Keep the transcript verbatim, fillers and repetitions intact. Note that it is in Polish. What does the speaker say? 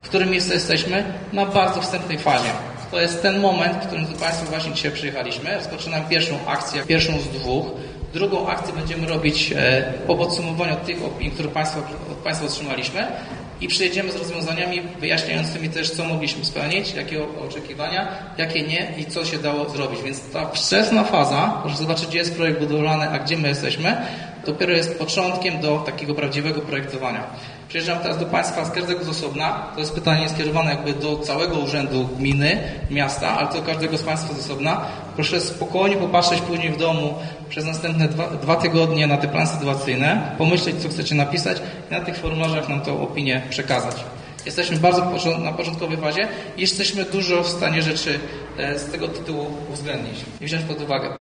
W którym miejscu jesteśmy? Na bardzo wstępnej fazie. To jest ten moment, w którym do Państwa właśnie dzisiaj przyjechaliśmy. Rozpoczynamy pierwszą akcję, pierwszą z dwóch. Drugą akcję będziemy robić po podsumowaniu tych opinii, które Państwa, od Państwa otrzymaliśmy i przyjedziemy z rozwiązaniami wyjaśniającymi też, co mogliśmy spełnić, jakie oczekiwania, jakie nie i co się dało zrobić. Więc ta wczesna faza, proszę zobaczyć, gdzie jest projekt budowlany, a gdzie my jesteśmy, dopiero jest początkiem do takiego prawdziwego projektowania. Przyjeżdżam teraz do Państwa z każdego z osobna. To jest pytanie skierowane jakby do całego urzędu gminy, miasta, ale do każdego z Państwa z osobna. Proszę spokojnie popatrzeć później w domu przez następne dwa, dwa tygodnie na te plany sytuacyjne, pomyśleć, co chcecie napisać i na tych formularzach nam tą opinię przekazać. Jesteśmy bardzo na początkowej fazie i jesteśmy dużo w stanie rzeczy z tego tytułu uwzględnić i wziąć pod uwagę.